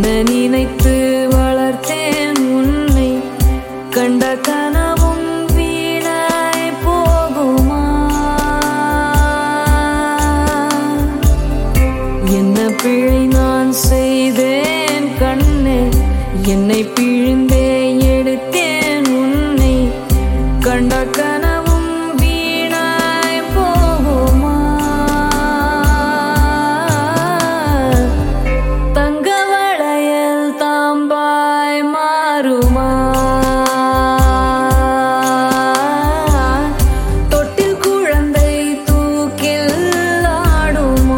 என்ன நினைத்து வளர்த்தேன் உன்னை, கண்ட கனவும் வீணாய் போகுமா? என்ன பிழை நான் செய்தேன் கண்ணே, என்னை பிழிந்தே எடுத்தேன் உன்னை, கண்ட கனவும் வீணாய் போகுமா? தங்க வளையல் தாம்பாய் மாறுமா? தொட்டில் குழந்தை தூக்கில் ஆடுமா?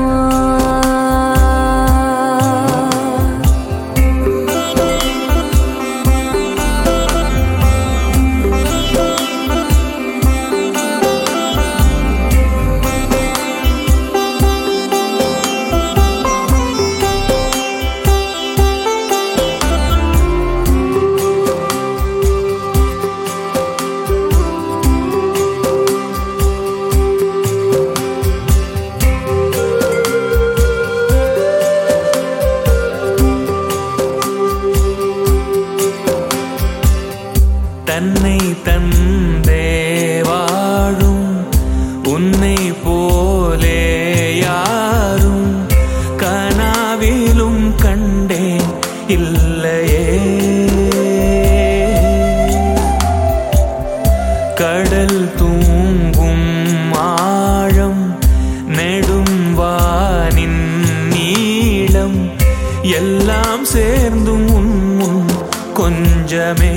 தன்னை தந்தே வாழும் உன்னை போலே யாரும் கனாவிலும் கண்டேன் இல்லையே. கடல் தூங்கும் ஆழம் நெடும் வானின் நீளம் எல்லாம் சேர்ந்தும் உன் கொஞ்சமே.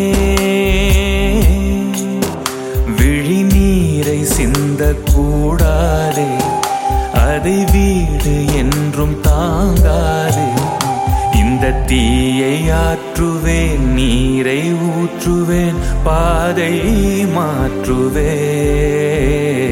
விழிநீரை சிந்தக்கூடாதே, அதை வீடு என்றும் தாங்காதே. இந்த தீயை ஆற்றுவேன், நீரை ஊற்றுவேன், பாதை மாற்றுவேன்.